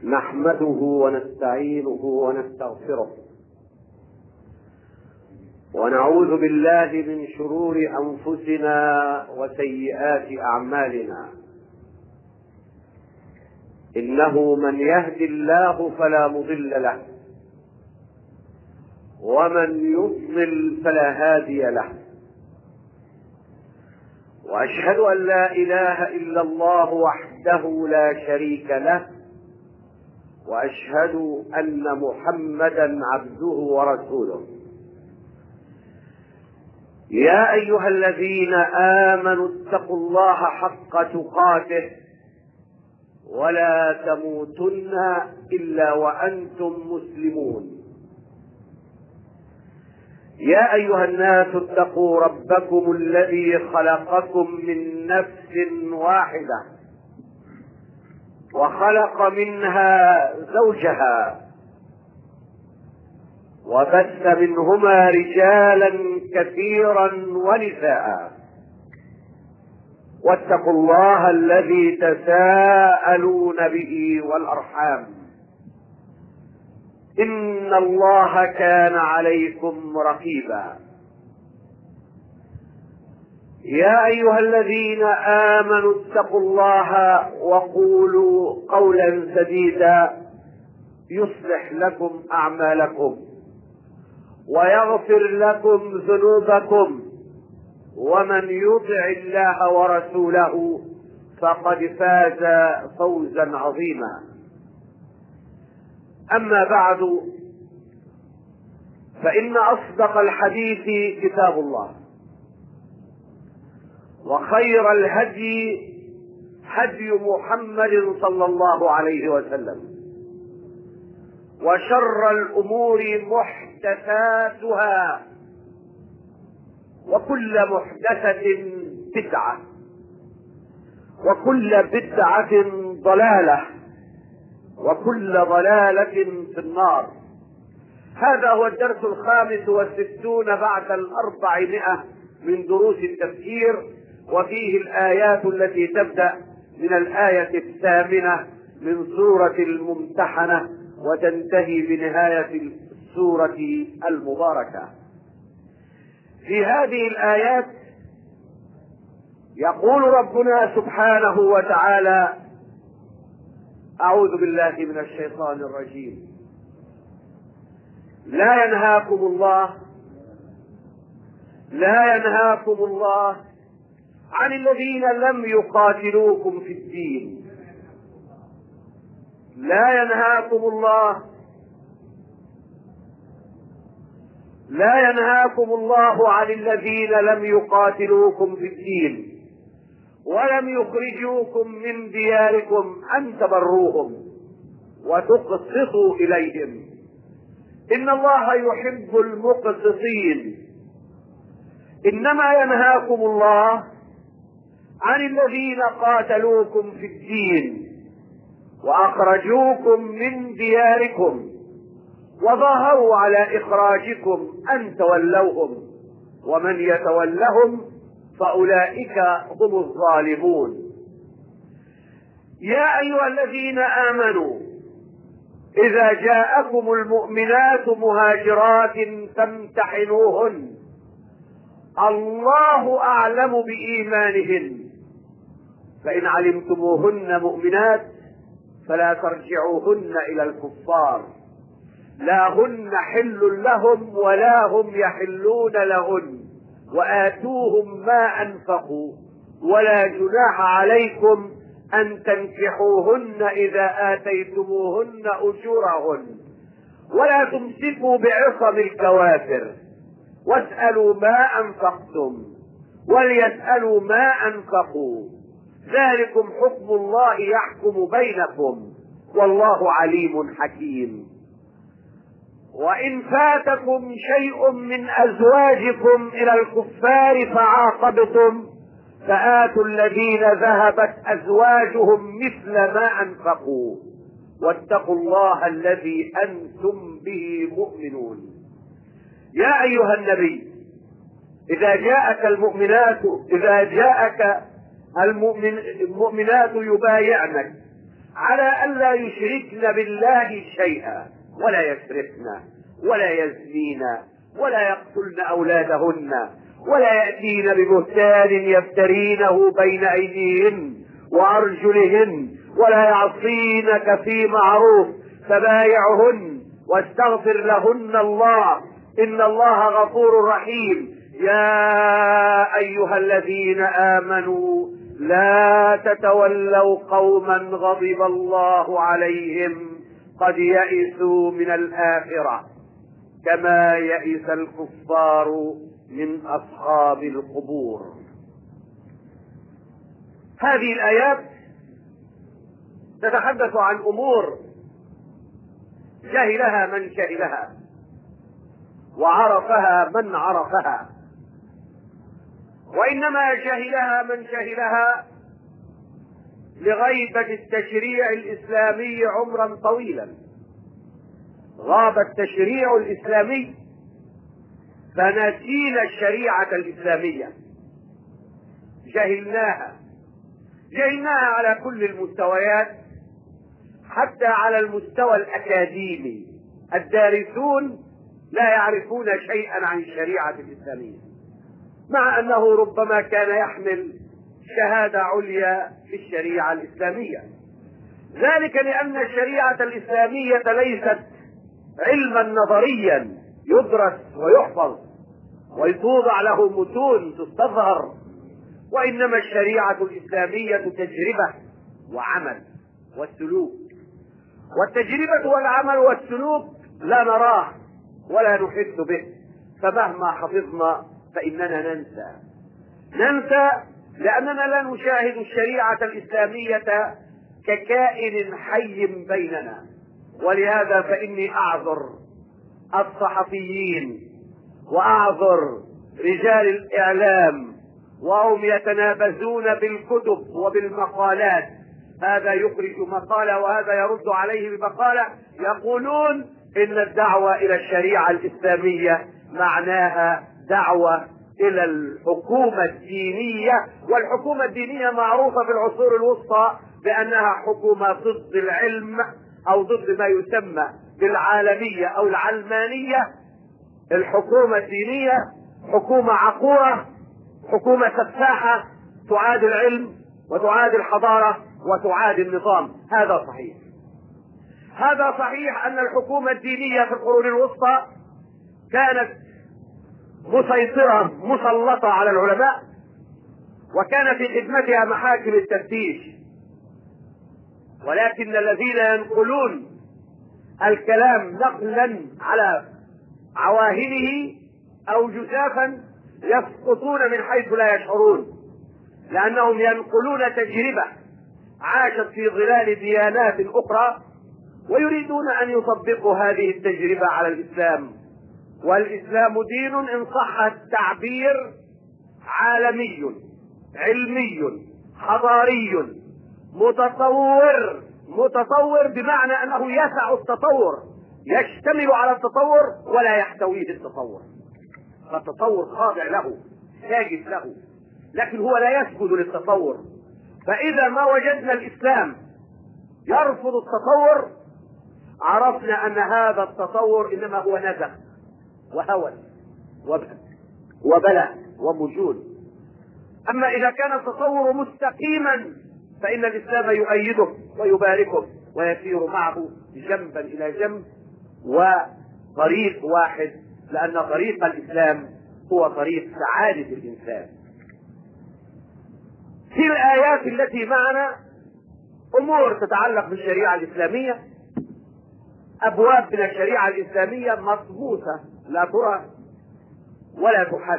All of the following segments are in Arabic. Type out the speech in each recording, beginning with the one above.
نحمده ونستعينه ونستغفره ونعوذ بالله من شرور أنفسنا وسيئات أعمالنا. إنه من يهد الله فلا مضل له ومن يضلل فلا هادي له، وأشهد أن لا إله إلا الله وحده لا شريك له، وأشهد أن محمدا عبده ورسوله. يا أيها الذين آمنوا اتقوا الله حق تقاته ولا تموتن إلا وأنتم مسلمون. يا أيها الناس اتقوا ربكم الذي خلقكم من نفس واحدة وخلق منها زوجها وبث منهما رجالا كثيرا ونساء، واتقوا الله الذي تساءلون به والأرحام إن الله كان عليكم رقيبا. يا أيها الذين آمنوا اتقوا الله وقولوا قولا سديدا يصلح لكم أعمالكم ويغفر لكم ذنوبكم، ومن يطع الله ورسوله فقد فاز فوزا عظيما. أما بعد، فإن أصدق الحديث كتاب الله، وخير الهدي هدي محمد صلى الله عليه وسلم، وشر الأمور محدثاتها، وكل محدثة بدعة، وكل بدعة ضلالة، وكل ضلالة في النار. هذا هو الدرس 65 بعد 400 من دروس التفسير، وفيه الآيات التي تبدأ من الآية 8 من سورة الممتحنة وتنتهي بنهاية السورة المباركة. في هذه الآيات يقول ربنا سبحانه وتعالى: أعوذ بالله من الشيطان الرجيم. لا ينهاكم الله عن الذين لم يقاتلوكم في الدين. لا ينهاكم الله عن الذين لم يقاتلوكم في الدين ولم يخرجوكم من دياركم أن تبروهم وتقسطوا إليهم، إن الله يحب المقسطين. إنما ينهاكم الله عن الذين قاتلوكم في الدين وأخرجوكم من دياركم وظاهروا على إخراجكم أن تولوهم، ومن يتولهم فأولئك هم الظالمون. يا أيها الذين آمنوا إذا جاءكم المؤمنات مهاجرات فامتحنوهن، الله أعلم بإيمانهن، فإن علمتموهن مؤمنات فلا ترجعوهن إلى الكفار، لا هن حل لهم ولا هم يحلون لهن، وآتوهم ما أنفقوا، ولا جناح عليكم أن تنكحوهن إذا آتيتموهن أجورهن، ولا تمسكوا بعصم الكوافر، واسألوا ما أنفقتم وليسألوا ما أنفقوا، ذلكم حكم الله يحكم بينكم، والله عليم حكيم. وإن فاتكم شيء من أزواجكم إلى الكفار فعاقبتم فآتوا الذين ذهبت أزواجهم مثل ما أنفقوا، واتقوا الله الذي أنتم به مؤمنون. يا أيها النبي إذا جاءك المؤمنات يبايعنك على ألا يشركن بالله شيئا، ولا يسرقن ولا يزنين ولا يقتلن أولادهن ولا يأتين ببهتان يفترينه بين أيديهن وأرجلهن ولا يعصينك في معروف فبايعهن واستغفر لهن الله إن الله غفور رحيم. يا أيها الذين آمنوا لا تتولوا قوما غضب الله عليهم قد يئسوا من الآخرة كما يئس الكفار من أصحاب القبور. هذه الآيات تتحدث عن أمور جهلها من جهلها وعرفها من عرفها، وإنما جهلها من جهلها لغيبة التشريع الإسلامي عمرا طويلا. غاب التشريع الإسلامي فنسينا الشريعة الإسلامية، جهلناها على كل المستويات، حتى على المستوى الأكاديمي. الدارسون لا يعرفون شيئا عن الشريعة الإسلامية، مع أنه ربما كان يحمل شهادة عليا في الشريعة الإسلامية. ذلك لأن الشريعة الإسلامية ليست علما نظريا يدرس ويحفظ ويتوضع له متون تستظهر، وإنما الشريعة الإسلامية تجربة وعمل والسلوك، والتجربة والعمل والسلوك لا نراه ولا نحس به، فمهما حفظنا فإننا ننسى لأننا لا نشاهد الشريعة الإسلامية ككائن حي بيننا. ولهذا فإني أعذر الصحفيين وأعذر رجال الإعلام وهم يتنابزون بالكتب وبالمقالات، هذا يخرج مقالة وهذا يرد عليه بمقالة، يقولون إن الدعوة إلى الشريعة الإسلامية معناها دعوة إلى الحكومة الدينية، والحكومة الدينية معروفة في العصور الوسطى بأنها حكومة ضد العلم أو ضد ما يسمى بالعالمية أو العلمانية. الحكومة الدينية حكومة عقورة، حكومة سفاحة تعادي العلم وتعادي الحضارة وتعادي النظام. هذا صحيح أن الحكومة الدينية في القرون الوسطى كانت مسيطرة مسلطة على العلماء، وكان في خدمتها محاكم التفتيش، ولكن الذين ينقلون الكلام نقلا على عواهنه أو جزافا يسقطون من حيث لا يشعرون، لأنهم ينقلون تجربة عاشت في ظلال ديانات أخرى ويريدون أن يطبقوا هذه التجربة على الإسلام. والإسلام دين إن صح التعبير عالمي علمي حضاري متطور بمعنى أنه يسع التطور، يشتمل على التطور ولا يحتويه التطور، فالتطور خاضع له ساجد له، لكن هو لا يسجد للتطور. فإذا ما وجدنا الإسلام يرفض التطور عرفنا أن هذا التطور إنما هو نزغ وهوى وبلاء ومجون. أما إذا كان التطور مستقيما فإن الإسلام يؤيده ويباركه ويسير معه جنبا إلى جنب وطريق واحد، لأن طريق الإسلام هو طريق سعادة الإنسان. في الآيات التي معنا أمور تتعلق بالشريعة الإسلامية، أبواب من الشريعة الإسلامية مضبوطة لا ترى ولا تحد،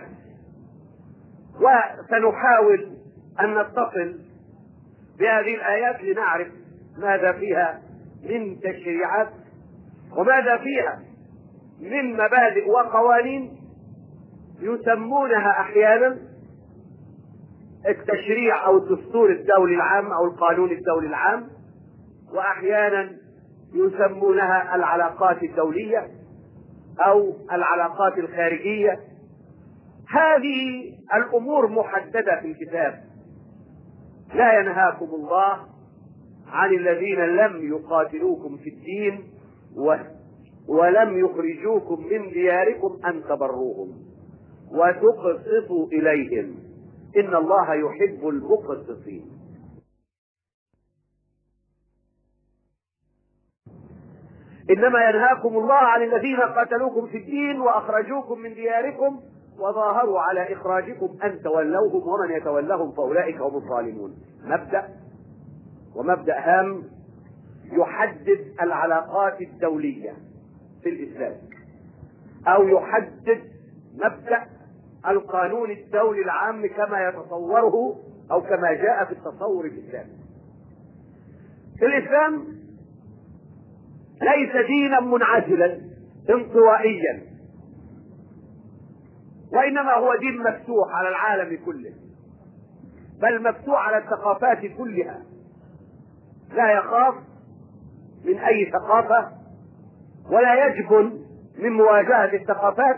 وسنحاول أن نتصل بهذه الآيات لنعرف ماذا فيها من تشريعات وماذا فيها من مبادئ وقوانين يسمونها أحيانا التشريع أو الدستور الدولي العام أو القانون الدولي العام، وأحيانا يسمونها العلاقات الدولية أو العلاقات الخارجية. هذه الأمور محددة في الكتاب. لا ينهاكم الله عن الذين لم يقاتلوكم في الدين ولم يخرجوكم من دياركم أن تبروهم وتقسطوا إليهم إن الله يحب المقسطين. إنما ينهاكم الله عن الذين قاتلوكم في الدين وأخرجوكم من دياركم وظاهروا على إخراجكم أن تولوهم ومن يتولهم فأولئك هم الظالمون. مبدأ ومبدأ هام يحدد العلاقات الدولية في الإسلام، أو يحدد مبدأ القانون الدولي العام كما يتصوره أو كما جاء في التصور الإسلامي. الإسلام ليس دينا منعزلا انطوائيا، وإنما هو دين مفتوح على العالم كله، بل مفتوح على الثقافات كلها، لا يخاف من أي ثقافة ولا يجبن من مواجهة الثقافات،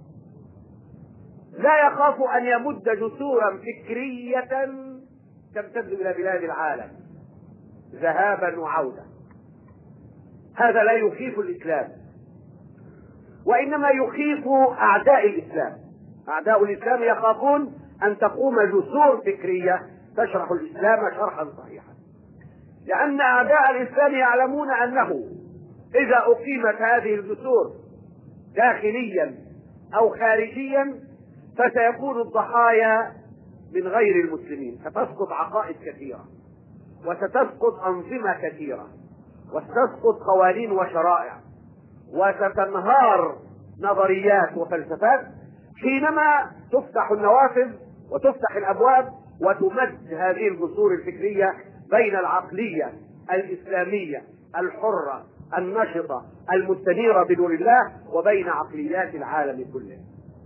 لا يخاف أن يمد جسورا فكرية تمتد إلى بلاد العالم ذهابا وعودة. هذا لا يخيف الإسلام، وإنما يخيف أعداء الإسلام. أعداء الإسلام يخافون أن تقوم جسور فكرية تشرح الإسلام شرحا صحيحا، لأن أعداء الإسلام يعلمون أنه إذا أقيمت هذه الجسور داخليا أو خارجيا فسيكون الضحايا من غير المسلمين، ستسقط عقائد كثيرة وستسقط أنظمة كثيرة وستسقط قوانين وشرائع وستنهار نظريات وفلسفات، حينما تفتح النوافذ وتفتح الأبواب وتمد هذه الجسور الفكرية بين العقلية الإسلامية الحرة النشطة المستنيرة بنور الله وبين عقليات العالم كله.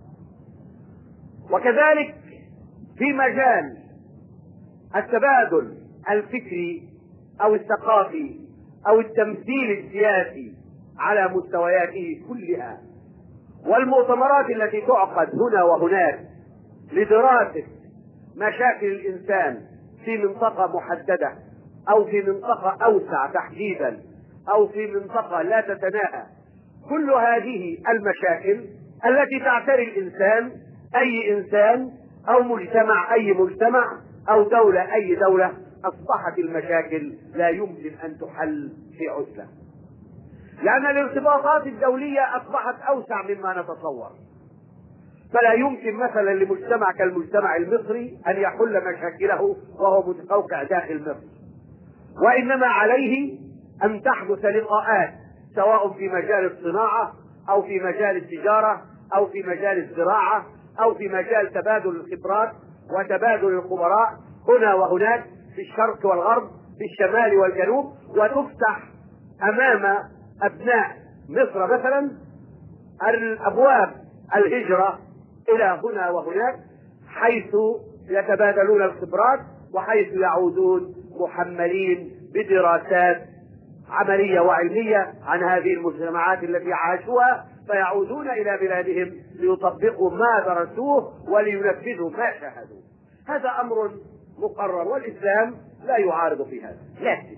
وكذلك في مجال التبادل الفكري أو الثقافي أو التمثيل السياسي على مستوياته كلها، والمؤتمرات التي تعقد هنا وهناك لدراسة مشاكل الإنسان في منطقة محددة أو في منطقة أوسع تحديدا أو في منطقة لا تتناهى، كل هذه المشاكل التي تعتري الإنسان، أي إنسان أو مجتمع أي مجتمع أو دولة أي دولة، أصبحت المشاكل لا يمكن أن تحل في عزلة، لأن الارتباطات الدولية أصبحت أوسع مما نتصور. فلا يمكن مثلا لمجتمع كالمجتمع المصري أن يحل مشاكله وهو متقوقع داخل مصر، وإنما عليه أن تحدث لقاءات سواء في مجال الصناعة أو في مجال التجارة أو في مجال الزراعة أو في مجال تبادل الخبرات وتبادل الخبراء هنا وهناك في الشرق والغرب في الشمال والجنوب، وتفتح أمام أبناء مصر مثلا الأبواب الهجرة إلى هنا وهناك، حيث يتبادلون الخبرات وحيث يعودون محملين بدراسات عملية وعلمية عن هذه المجتمعات التي عاشوها، فيعودون إلى بلادهم ليطبقوا ما درسوه ولينفذوا ما شاهدوه. هذا أمر مقرر والإسلام لا يعارض في هذا. لكن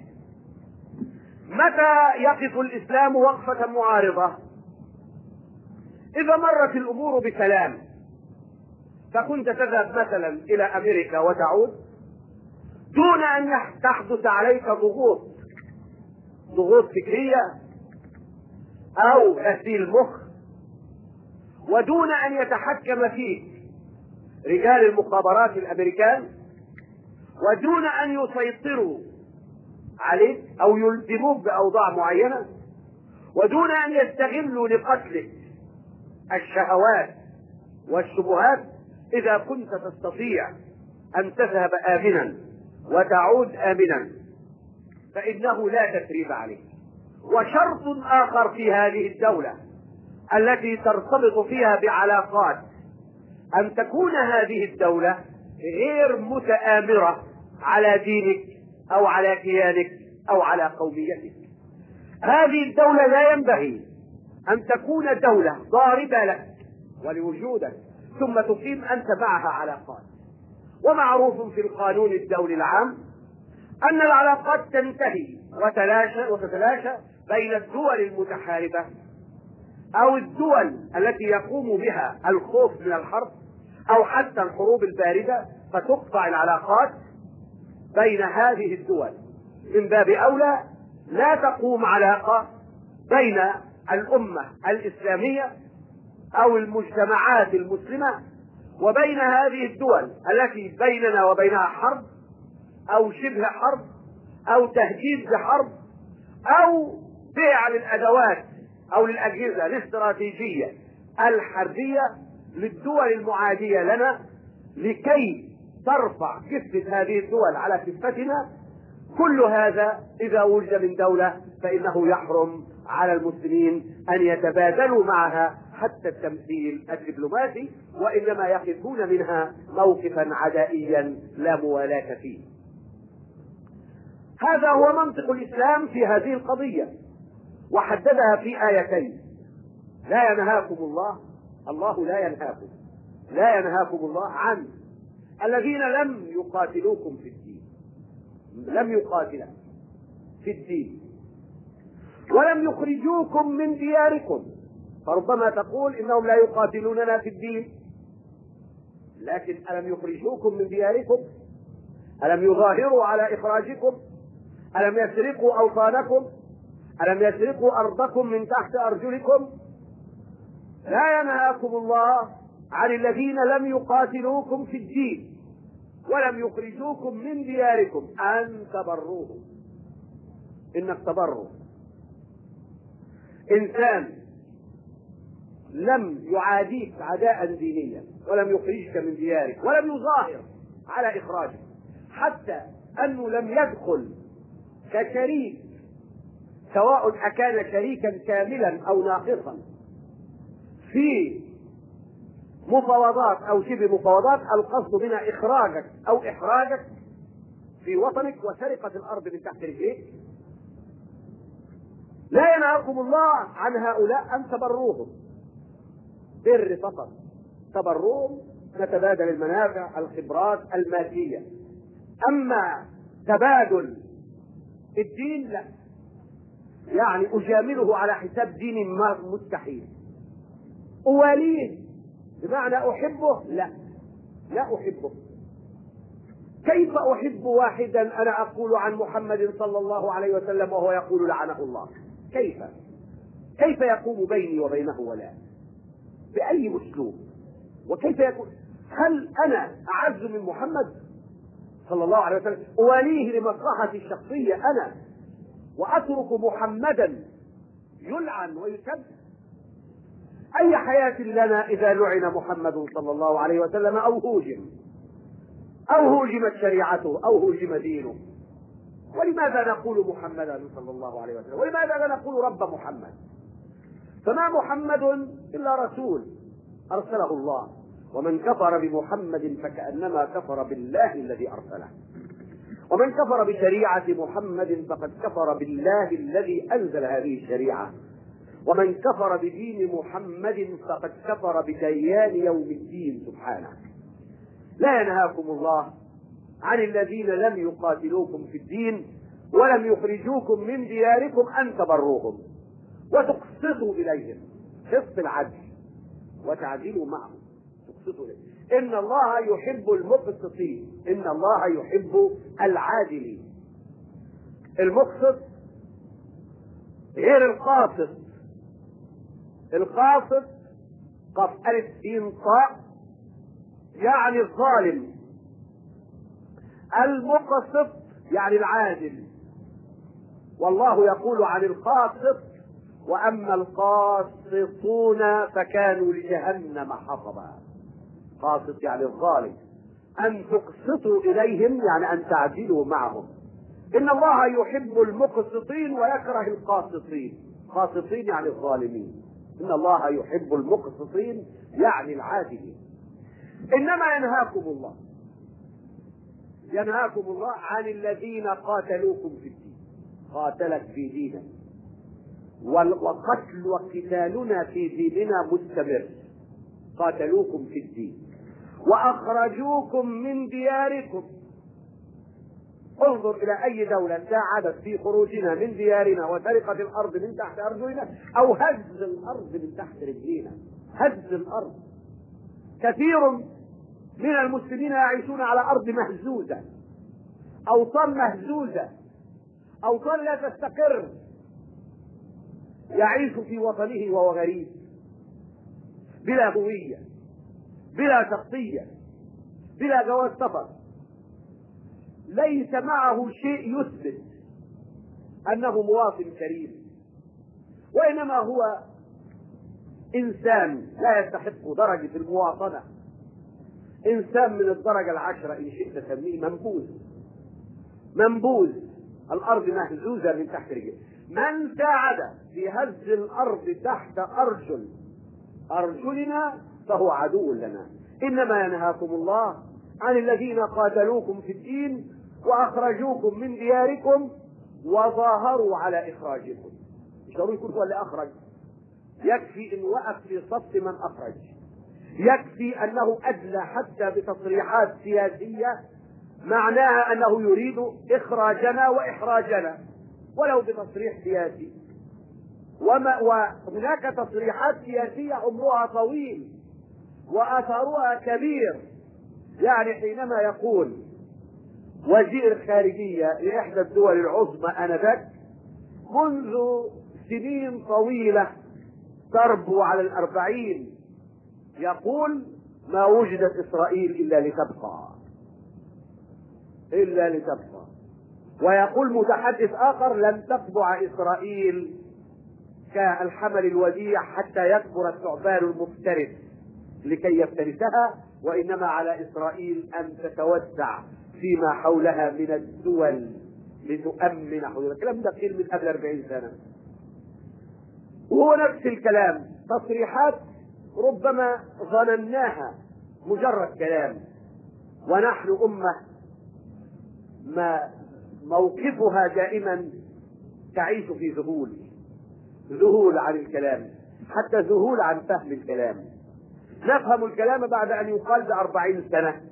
متى يقف الإسلام وقفة معارضة؟ إذا مرت الأمور بسلام، فكنت تذهب مثلا إلى أمريكا وتعود دون أن تحدث عليك ضغوط فكرية أو غسيل مخ، ودون أن يتحكم فيك رجال المخابرات الأمريكان، ودون أن يسيطروا عليك أو يلزموك بأوضاع معينة، ودون أن يستغلوا لقتلك الشهوات والشبهات. إذا كنت تستطيع أن تذهب آمنا وتعود آمنا فإنه لا تثريب عليك. وشرط آخر في هذه الدولة التي ترتبط فيها بعلاقات أن تكون هذه الدولة غير متآمرة على دينك أو على كيانك أو على قوميتك. هذه الدولة لا ينبغي أن تكون دولة ضاربة لك ولوجودك ثم تقيم أنت معها علاقات. ومعروف في القانون الدولي العام أن العلاقات تنتهي وتتلاشى بين الدول المتحاربة أو الدول التي يقوم بها الخوف من الحرب أو حتى الحروب الباردة، فتقطع العلاقات بين هذه الدول. من باب أولى لا تقوم علاقة بين الأمة الإسلامية أو المجتمعات المسلمة وبين هذه الدول التي بيننا وبينها حرب أو شبه حرب أو تهديد بحرب أو بيع للأدوات أو للأجهزة الاستراتيجية الحربية للدول المعادية لنا لكي ترفع كفة هذه الدول على كفتنا. كل هذا إذا وجد من دولة فإنه يحرم على المسلمين أن يتبادلوا معها حتى التمثيل الدبلوماسي، وإنما يقفون منها موقفا عدائيا لا موالاة فيه. هذا هو منطق الإسلام في هذه القضية، وحددها في آيتين. لا ينهاكم الله لا ينهاكم الله عن الذين لم يقاتلوكم في الدين، لم يقاتلوا في الدين ولم يخرجوكم من دياركم. فربما تقول إنهم لا يقاتلوننا في الدين، لكن ألم يخرجوكم من دياركم؟ ألم يظاهروا على إخراجكم؟ ألم يسرقوا أوطانكم؟ ألم يسرقوا أرضكم من تحت أرجلكم؟ لا ينهاكم الله عن الذين لم يقاتلوكم في الدين ولم يخرجوكم من دياركم أن تبروهم. إنك تبروا إنسان لم يعاديك عداء دينيا ولم يخرجك من ديارك ولم يظاهر على إخراجك، حتى أنه لم يدخل كشريك، سواء أكان شريكا كاملا أو ناقصا في مفاوضات أو شبه مفاوضات، القصد منها إخراجك أو إحراجك في وطنك وسرقة الأرض من تحت رجليك. لا ينهاكم الله عن هؤلاء أن تبروهم، بر فقط، تبروهم نتبادل المنافع الخبرات المادية. أما تبادل الدين لا، يعني أجامله على حساب دين مستحيل. أواليه بمعنى أحبه؟ لا أحبه. كيف أحب واحدا أنا أقول عن محمد صلى الله عليه وسلم وهو يقول لعنه الله؟ كيف يقوم بيني وبينه ولا؟ بأي أسلوب؟ وكيف يكون؟ هل أنا أعز من محمد صلى الله عليه وسلم أواليه لمصلحتي الشخصية أنا وأترك محمدا يلعن ويسب؟ أي حياة لنا إذا لعن محمد صلى الله عليه وسلم أو هوجمت شريعته أو هوجم دينه؟ ولماذا نقول محمدا صلى الله عليه وسلم؟ ولماذا لا نقول رب محمد؟ فما محمد إلا رسول أرسله الله، ومن كفر بمحمد فكأنما كفر بالله الذي أرسله، ومن كفر بشريعة محمد فقد كفر بالله الذي أنزل هذه الشريعة، ومن كفر بدين محمد فقد كفر بديان يوم الدين سبحانه. لا ينهاكم الله عن الذين لم يقاتلوكم في الدين ولم يخرجوكم من دياركم أن تبروهم وتقسطوا إليهم، قسط العدل وتعدلوا معهم، تقسطوا إليهم. إن الله يحب المقسطين، إن الله يحب العادلين. المقسط غير القاسط. القاسط قف ألف سين طاء يعني الظالم، المقسط يعني العادل. والله يقول عن القاسط: وأما القاسطون فكانوا لجهنم حطبا. قاسط يعني الظالم. أن تقسطوا إليهم يعني أن تعدلوا معهم. إن الله يحب المقسطين ويكره القاسطين. قاسطين يعني الظالمين. إن الله يحب المقسطين يعني العادلين. إنما ينهاكم الله عن الذين قاتلوكم في الدين. قاتلك في دينك، وقتل وقتالنا في ديننا مستمر. قاتلوكم في الدين وأخرجوكم من دياركم. انظر إلى أي دولة ساعدت في خروجنا من ديارنا وسرقة الأرض من تحت أرجلنا أو هز الأرض من تحت رجلينا. هز الأرض. كثير من المسلمين يعيشون على أرض مهزوزة، أوطان مهزوزة، أوطان لا تستقر، يعيش في وطنه وهو غريب بلا هوية، بلا شخصية، بلا جواز سفر، ليس معه شيء يثبت أنه مواطن كريم، وإنما هو إنسان لا يستحق درجة المواطنة، إنسان من الدرجة 10 إن شئت تسميه، منبوذ. الأرض مهزوزة من تحت رجله. من ساعد في هز الأرض تحت أرجلنا فهو عدو لنا. إنما ينهاكم الله عن الذين قاتلوكم في الدين وأخرجوكم من دياركم وظاهروا على إخراجكم. مش ضروري يكون هو اللي أخرج، يكفي إن وقف في صف من أخرج، يكفي أنه أدلى حتى بتصريحات سياسية معناها أنه يريد إخراجنا وإحراجنا ولو بتصريح سياسي. وهناك تصريحات سياسية عمرها طويل وأثرها كبير. يعني حينما يقول وزير خارجية لإحدى الدول العظمى آنذاك منذ سنين طويلة تربو على 40 يقول ما وجدت إسرائيل إلا لتبقى، ويقول متحدث آخر لن تتبع إسرائيل كالحمل الوديع حتى يكبر الثعبان المفترس لكي يفترسها، وإنما على إسرائيل أن تتوسع فيما حولها من الدول لتؤمن حولها. الكلام ده قيل من قبل 40 سنة، وهو نفس الكلام، تصريحات ربما ظنناها مجرد كلام، ونحن أمة ما موقفها دائما تعيش في ذهول عن الكلام، حتى ذهول عن فهم الكلام. نفهم الكلام بعد أن يقال ب40 سنة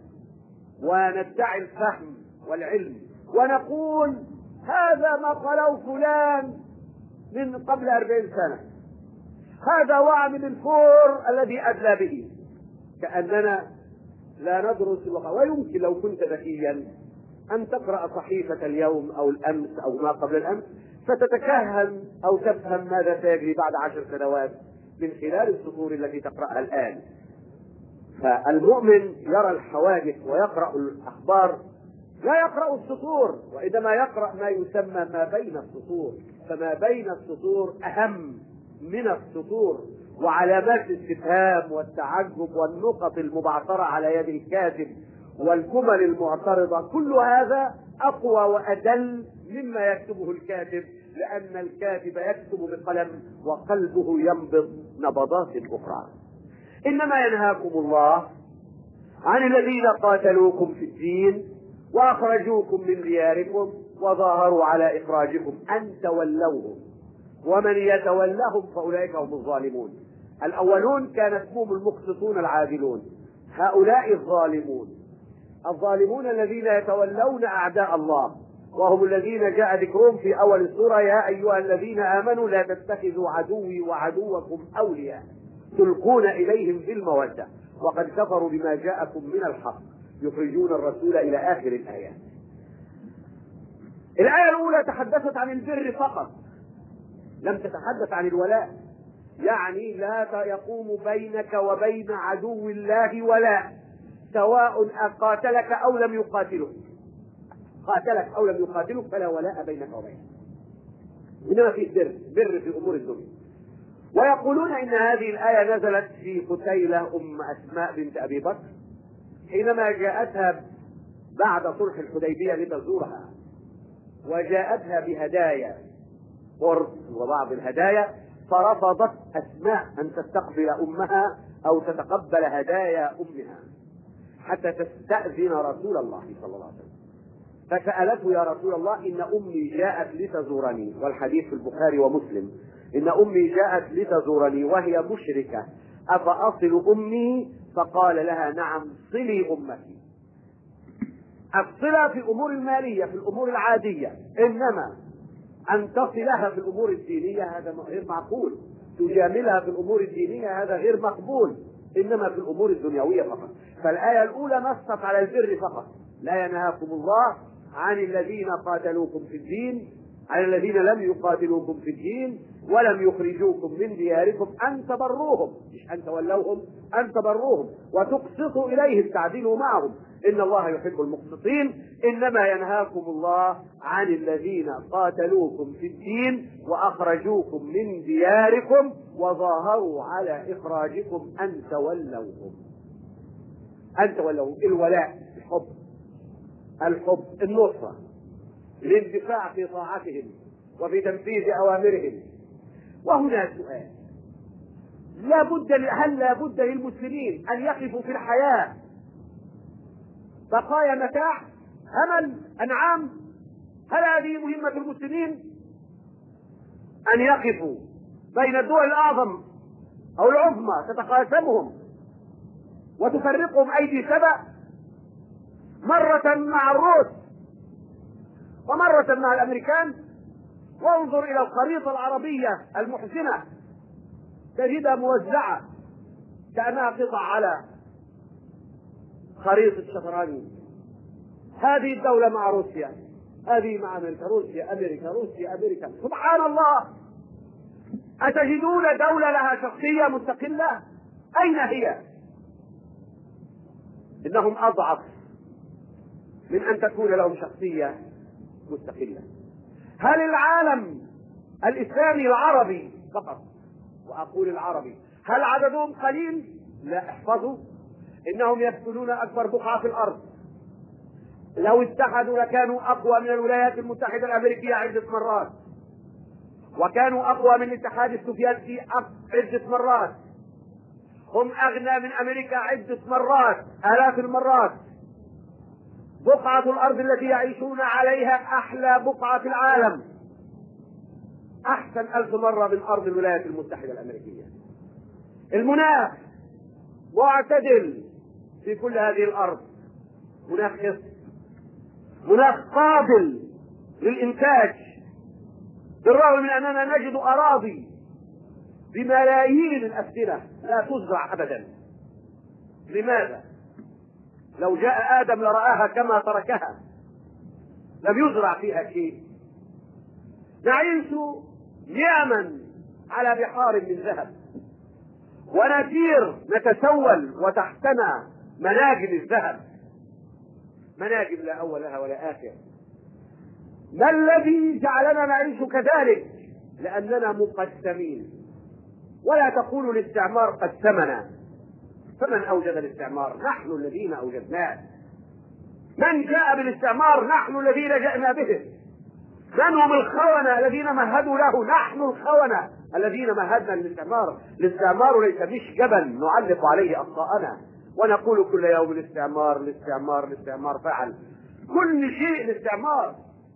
وندعي الفهم والعلم ونقول هذا ما قاله فلان من قبل 40 سنة، هذا وعد الفور الذي أدلى به، كأننا لا ندرس الواقع. ويمكن لو كنت ذكيا أن تقرأ صحيفة اليوم أو الأمس أو ما قبل الأمس فتتكهن أو تفهم ماذا سيجري بعد 10 سنوات من خلال السطور التي تقرأها الآن. فالمؤمن يرى الحوادث ويقرأ الأخبار، لا يقرأ السطور، وإنما يقرأ ما يسمى ما بين السطور. فما بين السطور أهم من السطور، وعلامات الاستفهام والتعجب والنقط المبعثرة على يد الكاتب والجمل المعترضة، كل هذا أقوى وأدل مما يكتبه الكاتب، لأن الكاتب يكتب بقلم وقلبه ينبض نبضات أخرى. إنما ينهاكم الله عن الذين قاتلوكم في الدين وأخرجوكم من دياركم وظاهروا على إخراجكم أن تولوهم، ومن يتولهم فأولئك هم الظالمون. الأولون كان اسمهم المقسطون العادلون، هؤلاء الظالمون الذين يتولون أعداء الله، وهم الذين جاء ذكرهم في أول السورة يا أيها الذين آمنوا لا تتخذوا عدوي وعدوكم أولياء تلقون إليهم بالمودة وقد كفروا بما جاءكم من الحق يخرجون الرسول إلى آخر الآيات. الآية الأولى تحدثت عن البر فقط، لم تتحدث عن الولاء. يعني لا يقوم بينك وبين عدو الله ولاء، سواء قاتلك أو لم يقاتلك، فلا ولاء بينك وبينه. إنما في بر في أمور الدنيا. ويقولون إن هذه الآية نزلت في قتيلة أم أسماء بنت أبي بكر حينما جاءتها بعد صلح الحديبية لتزورها، وجاءتها بهدايا قرص وبعض الهدايا، فرفضت أسماء أن تستقبل أمها أو تتقبل هدايا أمها حتى تستأذن رسول الله صلى الله عليه وسلم. فسألته يا رسول الله إن أمي جاءت لتزورني، والحديث في البخاري ومسلم، إن أمي جاءت لتزورني وهي مشركة أفأصل أمي؟ فقال لها نعم صلي أمك. الصلة في الأمور المالية في الأمور العادية، إنما أن تصلها في الأمور الدينية هذا غير معقول، تجاملها في الأمور الدينية هذا غير مقبول، إنما في الأمور الدنيوية فقط. فالآية الأولى نصت على البر فقط، لا ينهاكم الله عن الذين قاتلوكم في الدين، عن الذين لم يقاتلوكم في الدين ولم يخرجوكم من دياركم أن تبروهم، مش أن تولوهم، أن تبروهم وتقسطوا إليهم، تعدلوا معهم، إن الله يحب المقسطين. إنما ينهاكم الله عن الذين قاتلوكم في الدين وأخرجوكم من دياركم وظاهروا على إخراجكم أن تولوهم. أن تولوهم، الولاء، الحب، النصرة، الاندفاع في طاعتهم وفي تنفيذ أوامرهم. وهنا سؤال، هل لا بد للمسلمين أن يقفوا في الحياة بقايا متاع، أمل، أنعام؟ هل هذه مهمة المسلمين أن يقفوا بين الدول الأعظم أو العظمى تتقاسمهم وتفرقهم أيدي سبأ، مرة مع الروس ومرة مع الأمريكان؟ وانظر إلى الخريطة العربية المحزنة تجدها موزعة كأنها قطع على خريطة شطرنج، هذه الدولة مع روسيا، هذه مع أمريكا، روسيا أمريكا، روسيا أمريكا. سبحان الله، أتجدون دولة لها شخصية مستقلة؟ أين هي؟ إنهم أضعف من أن تكون لهم شخصية مستقلة. هل العالم الإسلامي العربي فقط، وأقول العربي، هل عددهم قليل؟ لا، احفظوا، إنهم يسكنون أكبر بقعة في الأرض، لو اتحدوا لكانوا أقوى من الولايات المتحدة الأمريكية عدة مرات، وكانوا أقوى من الاتحاد السوفيتي عدة مرات، هم أغنى من أمريكا عدة مرات، آلاف المرات. بقعة الأرض التي يعيشون عليها أحلى بقعة في العالم، أحسن 1000 مرة من أرض الولايات المتحدة الأمريكية. المناخ معتدل في كل هذه الأرض، مناخ خصب، مناخ قابل للإنتاج، بالرغم من أننا نجد أراضي بملايين الأفدنة لا تزرع أبدا. لماذا؟ لو جاء آدم لرآها كما تركها، لم يزرع فيها شيء. نعيش ياما على بحار من ذهب، ونسير نتسول وتحتنا مناجم الذهب، مناجم لا أول لها ولا آخر. ما الذي جعلنا نعيش كذلك؟ لأننا مقسمين. ولا تقولوا الاستعمار قسمنا، فمن أوجد الاستعمار؟ نحن الذين أوجدناه. من جاء بالاستعمار؟ نحن الذين جئنا به. من هم الخونة الذين مهدوا له؟ نحن الخونة الذين مهدنا للاستعمار. الاستعمار ليس مش جبل نعلق عليه أخطاءنا ونقول كل يوم الاستعمار الاستعمار الاستعمار فعل كل شيء. الاستعمار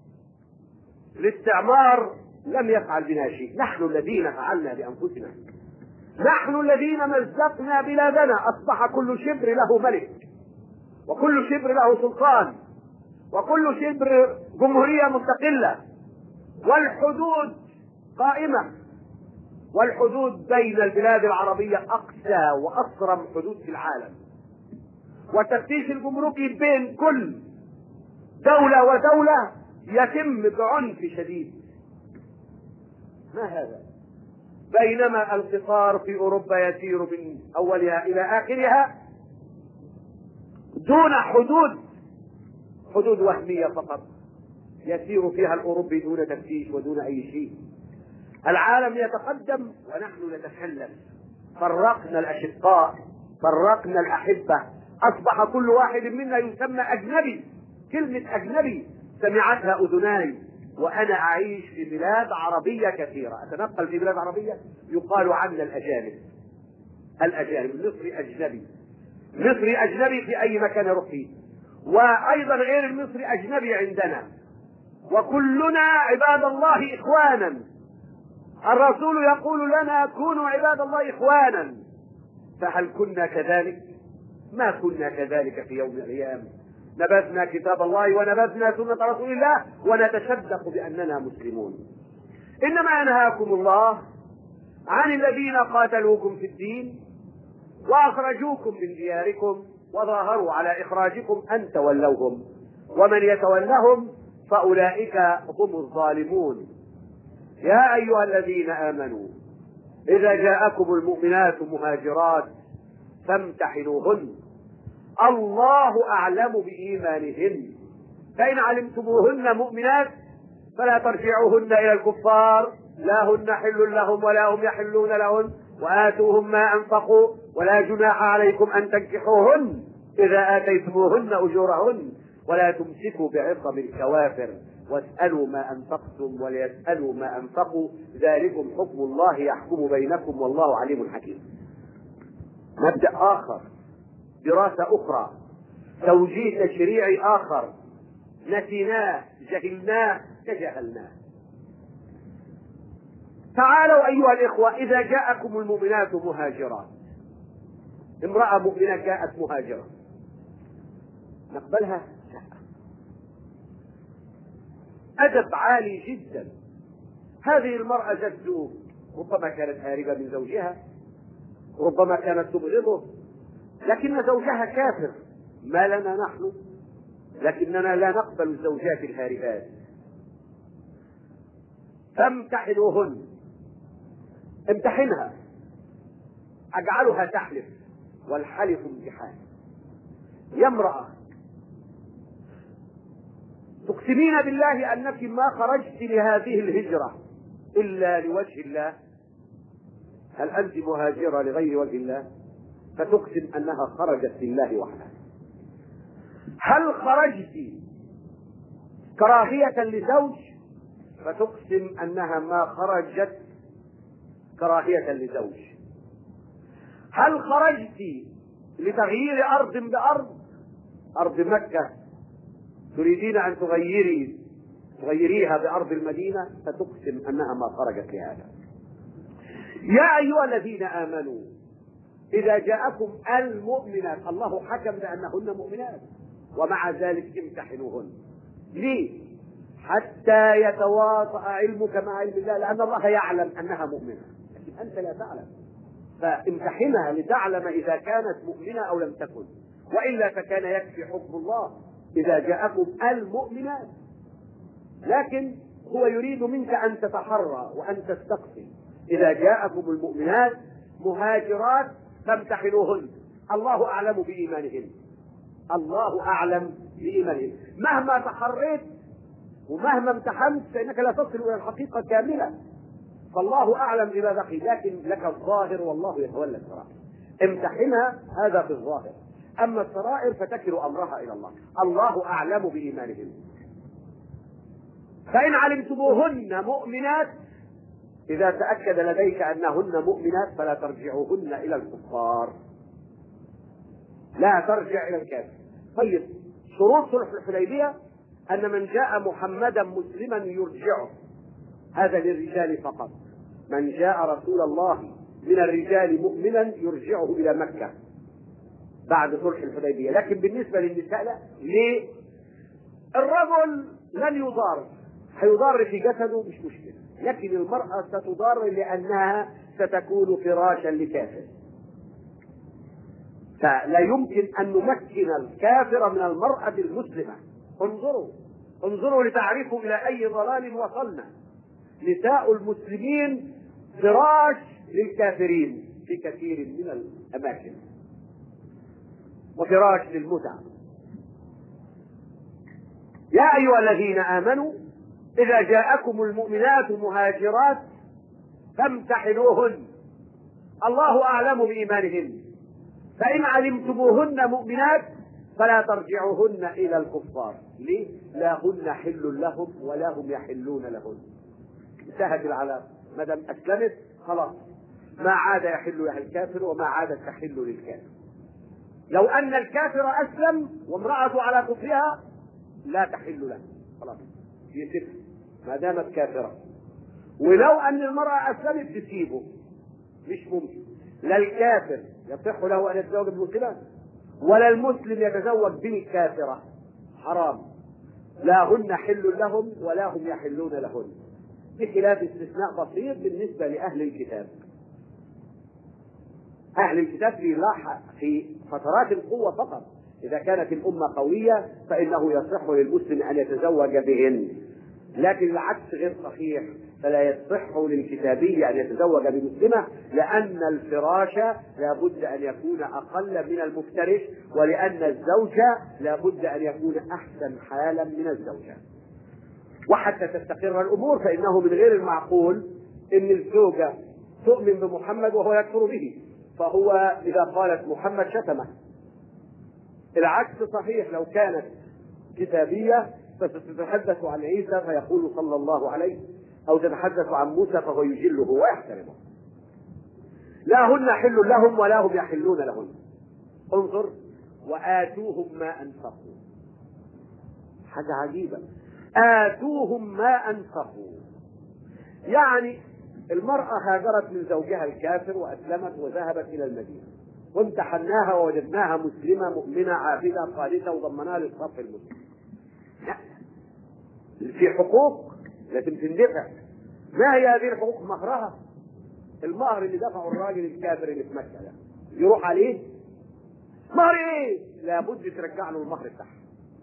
الاستعمار لم يفعل بنا شيء، نحن الذين فعلنا بأنفسنا. نحن الذين مزقنا بلادنا، أصبح كل شبر له ملك، وكل شبر له سلطان، وكل شبر جمهورية مستقلة، والحدود قائمة. والحدود بين البلاد العربية أقسى وأصرم حدود في العالم، والتفتيش الجمركي بين كل دولة ودولة يتم بعنف شديد. ما هذا؟ بينما القطار في أوروبا يسير من أولها إلى آخرها دون حدود وهمية فقط يسير فيها الأوروبي دون تفتيش ودون أي شيء. العالم يتقدم ونحن نتخلف. فرقنا الأشقاء، فرقنا الأحبة، أصبح كل واحد منا يسمى أجنبي. كلمة أجنبي سمعتها أذناي وأنا أعيش في بلاد عربية كثيرة، أتنقل في بلاد عربية يقال عنا الأجانب. الأجانب، مصري أجنبي، مصري أجنبي في أي مكان يروح فيه، وأيضا غير المصري أجنبي عندنا، وكلنا عباد الله إخوانا. الرسول يقول لنا كونوا عباد الله إخوانا، فهل كنا كذلك؟ ما كنا كذلك في يوم من الأيام. نبذنا كتاب الله ونبذنا سنة رسول الله ونتشدق بأننا مسلمون. إنما ينهاكم الله عن الذين قاتلوكم في الدين وأخرجوكم من دياركم وظاهروا على إخراجكم أن تولوهم ومن يتولهم فأولئك هم الظالمون. يا أيها الذين آمنوا إذا جاءكم المؤمنات مهاجرات فامتحنوهن الله أعلم بإيمانهن فإن علمتموهن مؤمنات فلا ترجعوهن إلى الكفار لا هن حل لهم ولا هم يحلون لهن وآتوهم ما أنفقوا ولا جناح عليكم أن تنكحوهن إذا آتيتموهن أجورهن ولا تمسكوا بعصم الكوافر واسألوا ما أنفقتم وليسألوا ما أنفقوا ذلكم حكم الله يحكم بينكم والله عليم حكيم. مبدأ آخر، دراسة أخرى، توجيه تشريعي آخر نسيناه جهلناه تجاهلناه. تعالوا أيها الإخوة، إذا جاءكم المؤمنات مهاجرات، امرأة مؤمنة جاءت مهاجرة نقبلها؟ لا. أدب عالي جدا. هذه المرأة جد ربما كانت هاربة من زوجها، ربما كانت تبغضه، لكن زوجها كافر. ما لنا نحن؟ لكننا لا نقبل الزوجات الهاربات. فامتحنوهن، امتحنها، اجعلها تحلف، والحلف امتحان. يا امرأة تقسمين بالله أنك ما خرجت لهذه الهجرة إلا لوجه الله؟ هل أنت مهاجرة لغير وجه الله؟ فتقسم أنها خرجت لله وحده. هل خرجت كراهية لزوج؟ فتقسم أنها ما خرجت كراهية لزوج. هل خرجت لتغيير أرض بأرض، أرض مكة تريدين أن تغيريها بأرض المدينة؟ فتقسم أنها ما خرجت لهذا. يا أيها الذين آمنوا إذا جاءكم المؤمنات، الله حكم بأنهن مؤمنات ومع ذلك امتحنوهن. ليه؟ حتى يتواطأ علمك مع علم الله، لأن الله يعلم أنها مؤمنة لكن أنت لا تعلم، فامتحنها لتعلم إذا كانت مؤمنة أو لم تكن، وإلا فكان يكفي حكم الله إذا جاءكم المؤمنات. لكن هو يريد منك أن تتحرى وأن تستقصي. إذا جاءكم المؤمنات مهاجرات فامتحنوهن الله أعلم بإيمانهن، الله أعلم بإيمانهن. مهما تحريت ومهما امتحنت فإنك لا تصل إلى الحقيقة كاملة، فالله أعلم بما بقي، لكن لك الظاهر والله يتولى السرائر. امتحنها، هذا في الظاهر، أما السرائر فتكل أمرها إلى الله. الله أعلم بإيمانهن. فإن علمتموهن مؤمنات، إذا تأكد لديك أنهن مؤمنات فلا ترجعوهن إلى الكفار، لا ترجع إلى الكافر. طيب، شروط صلح الحديبية أن من جاء محمدا مسلما يرجعه، هذا للرجال فقط. من جاء رسول الله من الرجال مؤمنا يرجعه إلى مكة بعد صلح الحديبية، لكن بالنسبة للنساء لا. ليه؟ الرجل لن يضار، هيضار في جسده مش مشكلة، لكن المرأة ستضار لأنها ستكون فراشا لكافر. فلا يمكن أن نمكن الكافر من المرأة المسلمة. انظروا لتعرفوا إلى أي ضلال وصلنا. نساء المسلمين فراش للكافرين في كثير من الأماكن، وفراش للمتع. يا أيها الذين آمنوا إذا جاءكم المؤمنات مهاجرات فامتحنوهن الله أعلم بإيمانهن فإن علمتموهن مؤمنات فلا ترجعوهن إلى الكفار. ليه؟ لا هن حل لهم ولا هم يحلون لهن. انتهت العلاقة، ما دام أسلمت خلاص، ما عاد يحل لها الكافر وما عادت تحل للكافر. لو أن الكافر أسلم وامرأته على كفرها لا تحل له، خلاص يسف ما دامت كافرة. ولو أن المرأة أسلمت تسيبه، مش ممكن. لا الكافر يصح له أن يتزوج بالمسلمة ولا المسلم يتزوج بالكافرة، حرام، لا هن حل لهم ولا هم يحلون لهن، بخلاف استثناء بسيط بالنسبة لأهل الكتاب. أهل الكتاب في فترات القوة فقط، إذا كانت الأمة قوية فإنه يصح للمسلم أن يتزوج بهن، لكن العكس غير صحيح، فلا يصح للكتابي أن يتزوج بمسلمة، لأن الفراش لا بد أن يكون أقل من المفترش، ولأن الزوج لا بد أن يكون أحسن حالا من الزوجة. وحتى تستقر الأمور فإنه من غير المعقول أن الزوجة تؤمن بمحمد وهو يكفر به، فهو إذا قالت محمد شتمه. العكس صحيح، لو كانت كتابية فتتحدث عن عيسى فيقول صلى الله عليه، أو تتحدث عن موسى فهو يجله ويحترمه. لا هن حل لهم ولا هم يحلون لهن. انظر، وآتوهم ما أنفقوا. حاجة عجيبة، آتوهم ما أنفقوا، يعني المرأة هاجرت من زوجها الكافر وأسلمت وذهبت إلى المدينة، وامتحناها ووجدناها مسلمة مؤمنة عابدة قانتة وضمناها للصف المسلم. لا، في حقوق لازم تندفع. ما هي هذه الحقوق؟ مهرها. المهر اللي دفعه الراجل الكافر اللي في مكة ده يروح عليه مهر ايه؟ لابد ترجع له المهر بتاعها،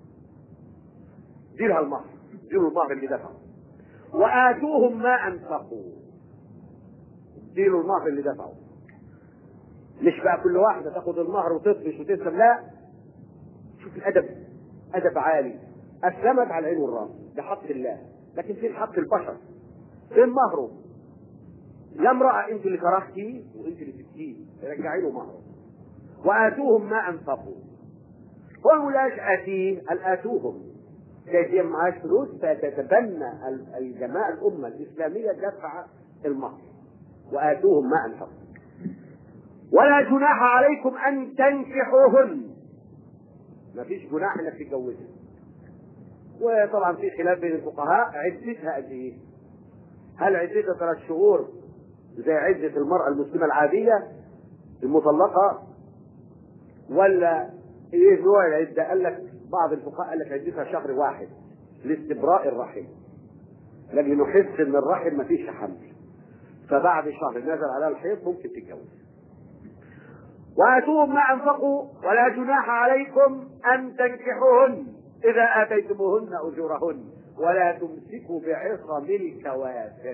ديرها المهر، ديروا المهر اللي دفعه. وآتوهم ما أنفقوا، ديروا المهر اللي دفعه. مش بقى كل واحدة تاخد المهر وتطفش وتسلم، لا، شوف الأدب، أدب عالي. أسلمت على العين والراس بحق الله، لكن فين حق البشر؟ فين مهره؟ يا امرأة انت اللي كرهتيه وانت اللي سبتيه، رجعي له مهره. وآتوهم ما أنفقوا، ولاش آتيه الآتوهم، جايين معاش فلوس فتتبنى الجماعة الأمة الإسلامية دفع المهر. وآتوهم ما أنفقوا. ولا جناح عليكم أن تنكحوهن، ما فيش جناح انك تتجوزها. وطبعا في خلاف بين الفقهاء، عدتها قد ايه؟ هل عدتها 3 شهور زي عدة المرأة المسلمة العادية المطلقة، ولا ايه نوع العدة؟ قال لك بعض الفقهاء قال لك عدتها شهر واحد لاستبراء الرحم، لكن نحس ان الرحم ما فيش حمل، فبعد شهر نزل على الحيض ممكن تتجوز. وآتوهم ما أنفقوا ولا جناح عليكم أن تنكحوهن إذا آتيتموهن أجورهن ولا تمسكوا بعصم الكوافر.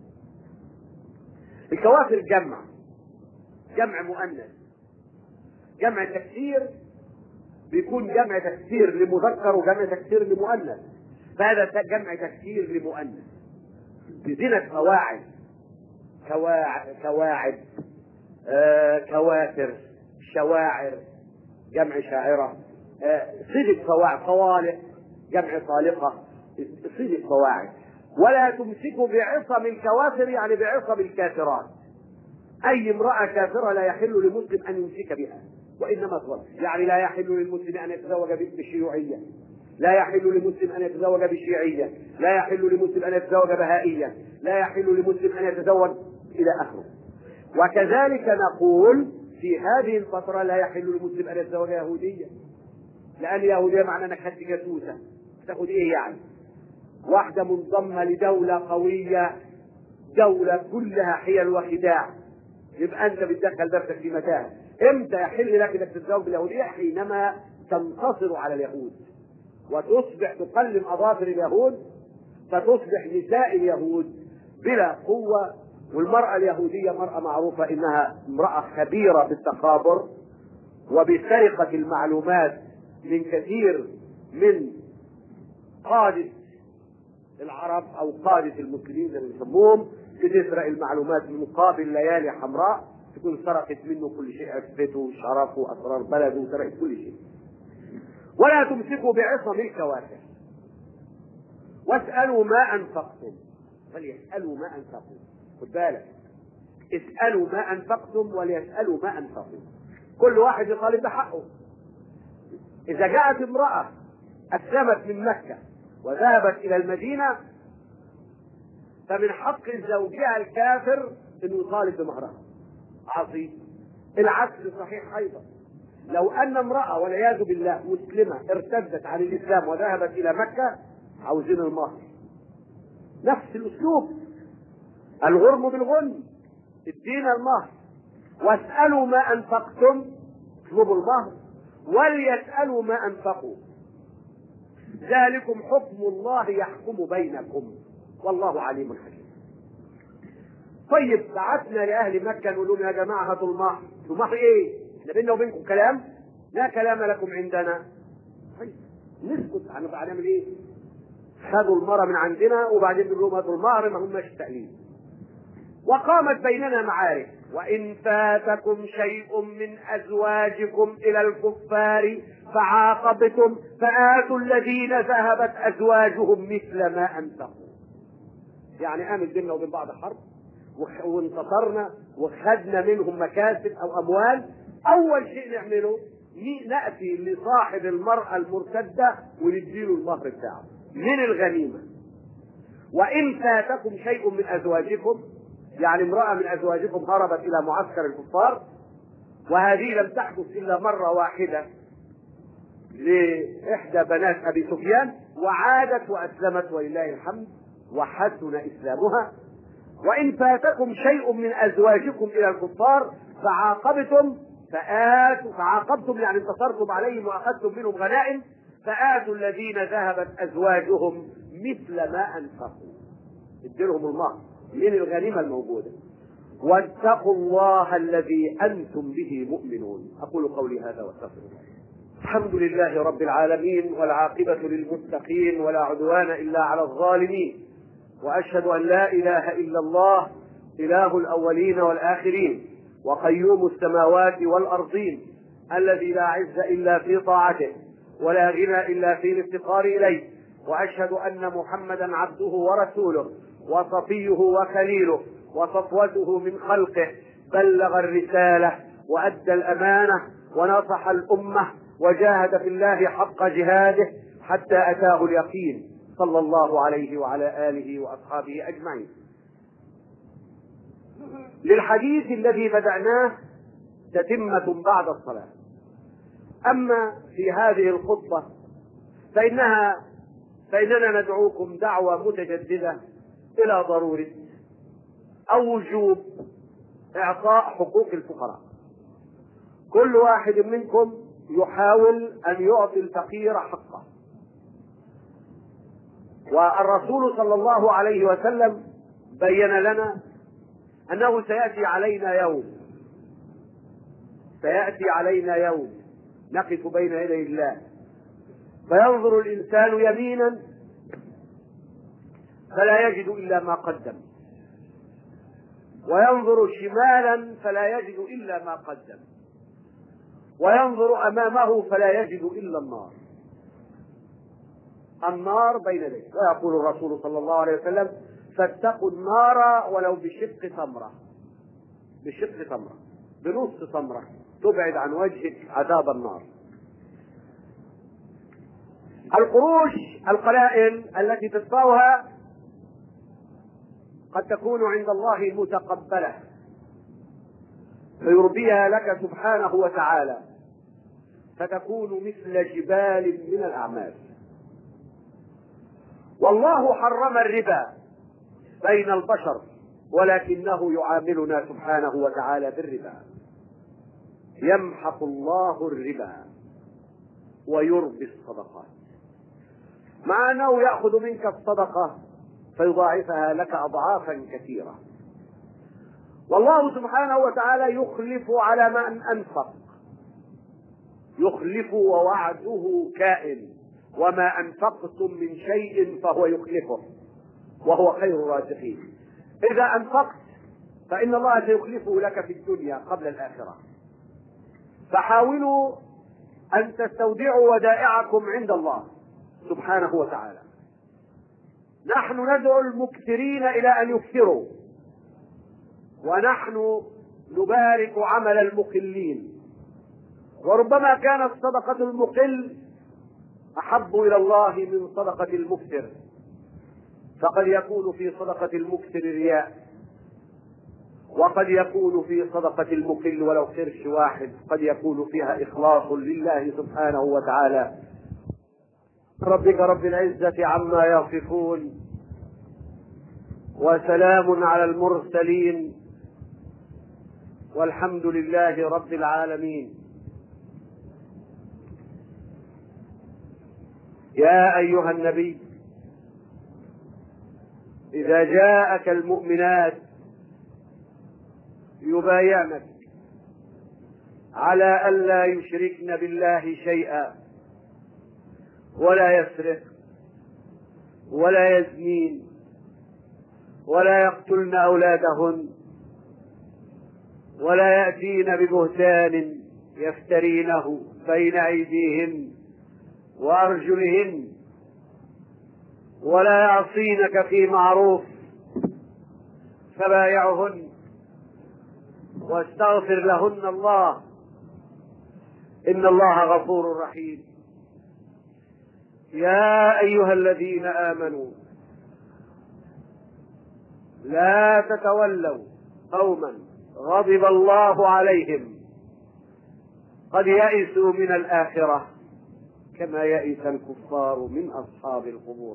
الكوافر جمع مؤنث، جمع تكسير بيكون جمع تكسير لمذكر وجمع تكسير لمؤنث، فهذا جمع تكسير لمؤنث بزنة قواعد، كواعب، كوافر، شواعر جمع شاعرة، صدق فواعد، طوالق جمع طالقة، صدق فواعد. ولا تمسكوا بعصم الكوافر، يعني بعصم الكافرات. أي امرأة كافرة لا يحل لمسلم أن يمسك بها، وإنما صور، يعني لا يحل للمسلم أن يتزوج بشيوعية، لا يحل لمسلم أن يتزوج بشيعية، لا يحل لمسلم أن يتزوج بهائية، لا يحل لمسلم أن يتزوج إلى آخره. وكذلك نقول في هذه الفترة لا يحل للمسلم أن يتزوج يهودية، لأن اليهودية معنى أنك خدت جاسوسة، تاخد إيه يعني؟ واحدة منضمة لدولة قوية، دولة كلها حيل وخداع، يبقى أنت بتدخل نفسك في متاهة. إمتى يحل لك أنك تتزوج باليهودية؟ حينما تنتصر على اليهود وتصبح تقلم أظافر اليهود، فتصبح نساء اليهود بلا قوة. والمرأة اليهودية مرأة معروفة إنها امرأة خبيرة بالتخابر وبسرقة المعلومات من كثير من قادة العرب أو قادة المسلمين زي ما يسموهم، بتسرق المعلومات من مقابل ليالي حمراء، تكون سرقت منه كل شيء، عفته وشرفه وأسرار بلده وسرقت كل شيء. ولا تمسكوا بعصم الكوافر واسألوا ما أنفقتم، فليسألوا ما أنفقوا. خد بالك، اسألوا ما أنفقتم وليسألوا ما أنفقوا، كل واحد يطالب بحقه. إذا جاءت امرأة أسلمت من مكة وذهبت إلى المدينة فمن حق زوجها الكافر أنه يطالب بمهرها عظيم. العكس صحيح أيضا، لو أن امرأة والعياذ بالله مسلمة ارتدت عن الإسلام وذهبت إلى مكة عاوزين المهر، نفس الأسلوب، الغرم بالغنم، ادينا المهر، واسألوا ما أنفقتم، اطلبوا المهر وليسألوا ما أنفقوا، ذلكم حكم الله يحكم بينكم والله عليم حكيم. طيب بعثنا لأهل مكة نقول لهم يا جماعة هاتوا المهر، المهر إيه؟ احنا بيننا وبينكم كلام؟ لا كلام لكم عندنا. طيب نسكت، هنعمل إيه؟ خدوا المرأة من عندنا وبعدين بيقولوا لهم هاتوا المهر، ما هماش تأليف. وقامت بيننا معارك، وإن فاتكم شيء من أزواجكم إلى الكفار فعاقبتم فآتوا الذين ذهبت أزواجهم مثل ما أنفقوا. يعني قامت بيننا وبين بعض حرب وانتصرنا وخدنا منهم مكاسب أو أموال، أول شيء نعمله نأتي لصاحب المرأة المرتدة ونديله المهر بتاعه من الغنيمة. وإن فاتكم شيء من أزواجكم، يعني امرأة من أزواجكم هربت إلى معسكر الكفار، وهذه لم تحدث إلا مرة واحدة لإحدى بنات أبي سفيان، وعادت وأسلمت ولله الحمد وحسن إسلامها. وإن فاتكم شيء من أزواجكم إلى الكفار فعاقبتم يعني انتصرتم عليهم وأخذتم منهم غنائم، فآتوا الذين ذهبت أزواجهم مثل ما أنفقوا، اديلهم المهر من الغنيمة الموجودة. واتقوا الله الذي أنتم به مؤمنون. أقول قولي هذا واستغفر الله. الحمد لله رب العالمين، والعاقبة للمتقين، ولا عدوان إلا على الظالمين، وأشهد أن لا إله إلا الله إله الأولين والآخرين، وقيوم السماوات والأرضين، الذي لا عز إلا في طاعته ولا غنى إلا في الافتقار إليه. وأشهد أن محمدا عبده ورسوله وصفيه وخليله وصفوته من خلقه، بلغ الرسالة وأدى الأمانة ونصح الأمة وجاهد في الله حق جهاده حتى أتاه اليقين، صلى الله عليه وعلى آله وأصحابه أجمعين. للحديث الذي بدأناه تتمة بعد الصلاة. أما في هذه الخطبة فإننا ندعوكم دعوة متجددة إلى ضرورة أو وجوب إعطاء حقوق الفقراء. كل واحد منكم يحاول أن يعطي الفقير حقه، والرسول صلى الله عليه وسلم بين لنا أنه سيأتي علينا يوم نقف بين يدي الله فينظر الإنسان يمينا فلا يجد إلا ما قدم، وينظر شمالا فلا يجد إلا ما قدم، وينظر أمامه فلا يجد إلا النار بين يديه. ويقول الرسول صلى الله عليه وسلم: فاتقوا النار ولو بشق تمرة، بنص تمرة تبعد عن وجهك عذاب النار. القروش القلائل التي تدفعها قد تكون عند الله متقبلة فيربيها لك سبحانه وتعالى، فتكون مثل جبال من الأعمال. والله حرم الربا بين البشر، ولكنه يعاملنا سبحانه وتعالى بالربا. يمحق الله الربا ويربي الصدقات، مع أنه يأخذ منك الصدقة فيضاعفها لك أضعافا كثيرة. والله سبحانه وتعالى يخلف على من أنفق، يخلف ووعده كائن، وما أنفقتم من شيء فهو يخلفه وهو خير الرازقين. إذا أنفقت فإن الله سيخلفه لك في الدنيا قبل الآخرة. فحاولوا أن تستودعوا ودائعكم عند الله سبحانه وتعالى. نحن ندعو المكثرين إلى أن يكثروا، ونحن نبارك عمل المقلين. وربما كانت صدقة المقل أحب إلى الله من صدقة المكثر، فقد يكون في صدقة المكثر رياء، وقد يكون في صدقة المقل ولو قرش واحد قد يكون فيها إخلاص لله سبحانه وتعالى. ربك رب العزة عما يصفون، وسلام على المرسلين، والحمد لله رب العالمين. يا أيها النبي إذا جاءك المؤمنات يبايعنك على ألا يشركن بالله شيئا ولا يسرق ولا يزنين ولا يقتلن أولادهن ولا يأتين ببهتان يفترينه بين أيديهن وأرجلهن ولا يعصينك في معروف فبايعهن واستغفر لهن الله إن الله غفور رحيم. يا أيها الذين آمنوا لا تتولوا قوما غضب الله عليهم قد يئسوا من الآخرة كما يئس الكفار من أصحاب القبور.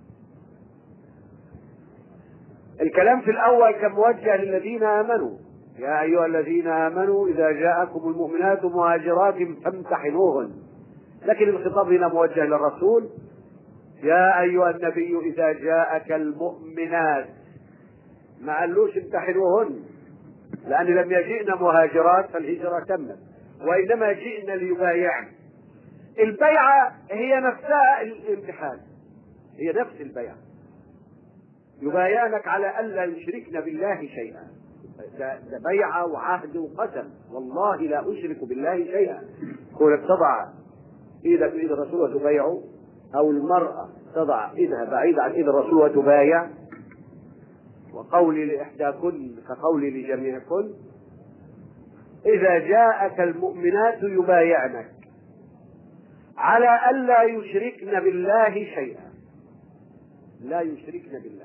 الكلام في الأول كان موجه للذين آمنوا. يا أيها الذين آمنوا إذا جاءكم المؤمنات مهاجرات فامتحنوهن، لكن الخطاب هنا موجه للرسول. يا أيها النبي إذا جاءك المؤمنات، ما قالوش امتحنوهن، لأن لم يجئن مهاجرات فالهجرة تمت، وإنما جئنا ليبايعن. البيعة هي نفسها الامتحان، هي نفس البيعة. يبايعنك على ألا يشركن بالله شيئا، ده بيعة وعهد وقسم، والله لا أشرك بالله شيئا. كونك تضع إيدك في إيد الرسول وتبايعه، أو المرأة تضع إيدها بعيدة عن إيد الرسول وتبايع، وقولي لإحداكن كقولي لجميعكن. إذا جاءك المؤمنات يبايعنك على ألا يشركن بالله شيئا، لا يشركن بالله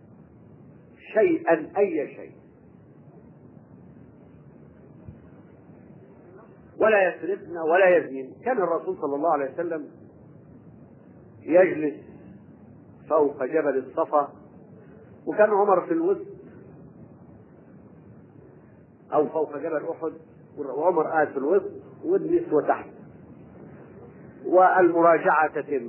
شيئا أي شيء، ولا يسرقن ولا يزنين. كان الرسول صلى الله عليه وسلم يجلس فوق جبل الصفا، وكان عمر في الوسط أو فوق جبل أحد، وعمر قاعد في الوسط والنسوة تحت، والمراجعة تتم.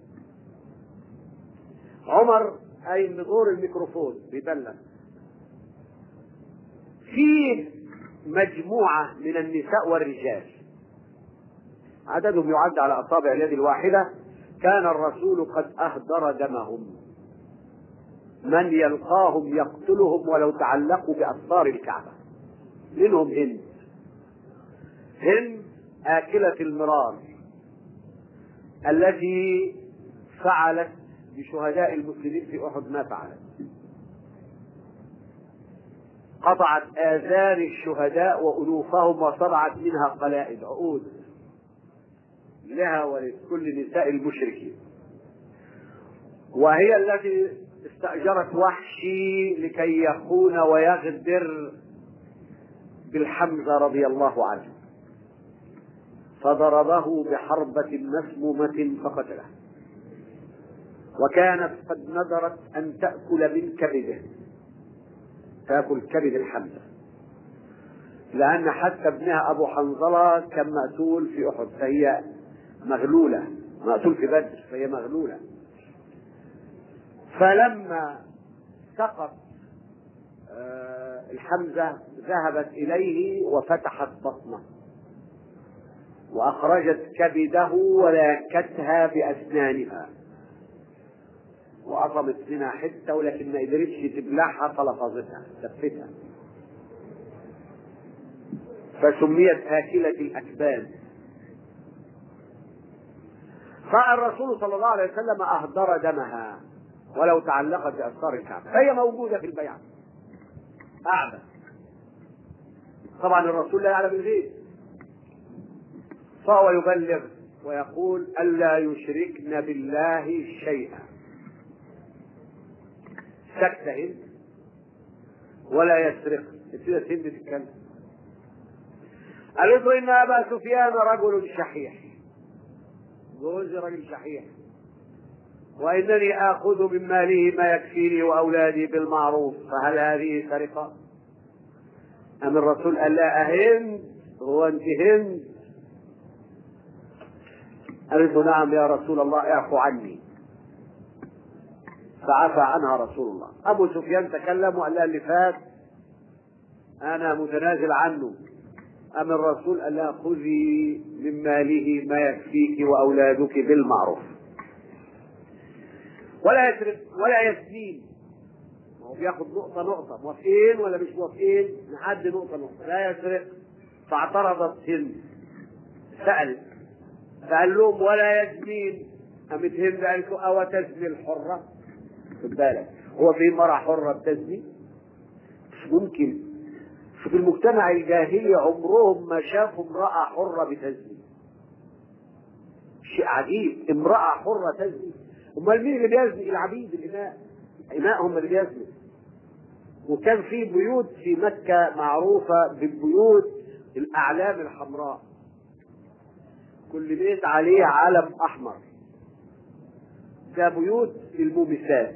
عمر أي بدور الميكروفون بيبلغ. فيه مجموعة من النساء والرجال عددهم يعد على أصابع اليد الواحدة، كان الرسول قد أهدر دمهم، من يلقاهم يقتلهم ولو تعلقوا بأسطار الكعبة. منهم هند آكلة المرار التي فعلت بشهداء المسلمين في أحد ما فعلت، قطعت آذان الشهداء وأنوفهم وصنعت منها قلائد عقود لها ولكل نساء المشركين. وهي التي استأجرت وحشي لكي يخون ويغدر بالحمزة رضي الله عنه، فضربه بحربة مسمومة فقتله، وكانت قد نذرت أن تأكل من كبده، تأكل كبد الحمزة، لأن حتى ابنها أبو حنظلة كان مقتول في أحد، فهي مغلولة، مقتول في بدر فهي مغلولة. فلما سقط الحمزة ذهبت إليه وفتحت بطنه وأخرجت كبده ولكتها بأسنانها وأطمت منها حتة، ولكن ما قدرتش تبلعها فلفظتها سفتها، فسميت آكلة الأكباد. فالرسول صلى الله عليه وسلم أهدر دمها ولو تعلقت بأسطار الكعبة، فهي موجودة في البيعة قاعدة. طبعا الرسول لا يعلم الغيب، فهو يبلغ ويقول ألا يشركن بالله شيئا. سكتهن ولا يسرقن ابتدت هند تتكلم. قالت له ان ابا سفيان رجل شحيح، جوزي رجل شحيح، وانني اخذ من ماله ما يكفيني واولادي بالمعروف، فهل هذه سرقه؟ ام الرسول قال لها اهند؟ هو انت هند؟ قالت له نعم يا رسول الله اعفو عني، فعفى عنها رسول الله. ابو سفيان تكلم وقال لها اللي فات انا متنازل عنه. ام الرسول قال لها خذي من ماله ما يكفيك واولادك بالمعروف، ولا يسرق ولا يسليم. هو بياخد نقطه نقطه، موافقين ولا مش موافقين؟ نعدي نقطه نقطه. لا يسرق. فاعترضت هند، سأل فقال لهم ولا يزنين. قامت هند قالت له او تزني الحره؟ خد بالك، هو في مرأة حرة بتزني؟ مش ممكن. في المجتمع الجاهلي عمرهم ما شافوا امرأة حرة بتزني. شيء عجيب، امرأة حرة تزني. امال مين اللي بيزني؟ العبيد، الإماء. الإماء هم اللي بيزنوا. وكان في بيوت في مكة معروفة بالبيوت الأعلام الحمراء، كل بيت عليه علم أحمر، ده بيوت المومسات،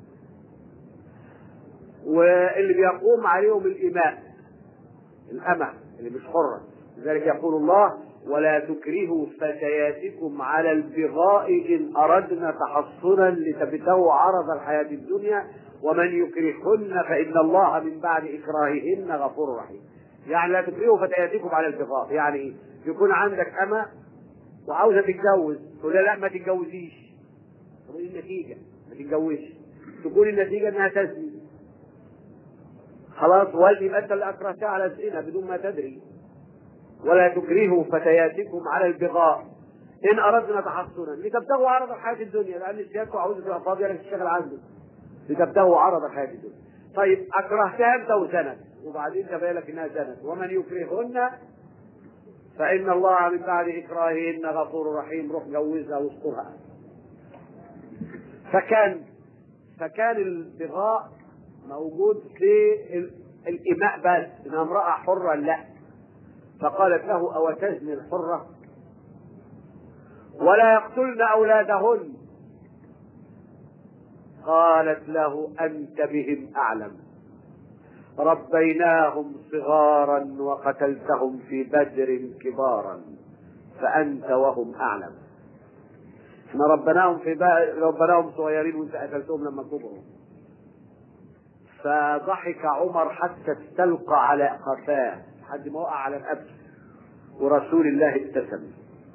واللي بيقوم عليهم الإماء، الأمة اللي مش حرة. لذلك يقول الله ولا تكرهوا فتياتكم على البغاء إن أردنا تحصنا لتبتغوا عرض الحياة الدنيا ومن يكرهن فإن الله من بعد إكراههن غفور رحيم. يعني لا تكرهوا فتياتكم على البغاء، يعني يكون عندك أمة وعاوزة تتجوز، تقول لا ما تتجوزيش. تقول النتيجة ما تتجوزش، تكون النتيجة انها تزني. خلاص، والدي يبقى انت اللي اكرهتها على الزنا بدون ما تدري. ولا تكرهوا فتياتكم على البغاء ان اردنا تحصنا لتبتغوا عرض الحياة الدنيا، لان السياسة عاوزة تبقى فاضية لك تشتغل عنده، لتبتغوا عرض الحياة الدنيا. طيب اكرهتها انت وزنت، وبعدين تبين لك انها زنت، ومن يكرهن فإن الله من بعد إكراههن غفور رحيم، روح جوزها واسترها. فكان البغاء موجود في الإماء بس، إنها امرأة حرة لا. فقالت له أو تزني الحرة؟ ولا يقتلن أولادهن. قالت له أنت بهم أعلم، ربيناهم صغارا وقتلتهم في بدر كبارا فأنت وهم أعلم. احنا ربناهم صغيرين وانت قتلتهم لما كبروا. فضحك عمر حتى استلقى على قفاه لحد ما وقع على الأب، ورسول الله ابتسم.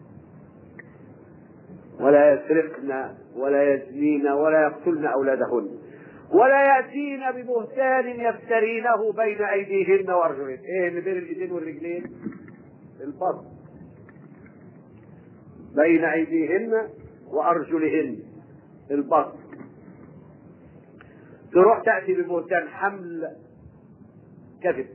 ولا يسرقن ولا يزنين ولا يقتلن أولادهن ولا يأتين ببهتان يفترينه بين أيديهن وأرجلهن. إيه اللي بين الإيدين والرجلين؟ البطن. بين أيديهن وأرجلهن البطن. تروح تأتي ببهتان حمل كذب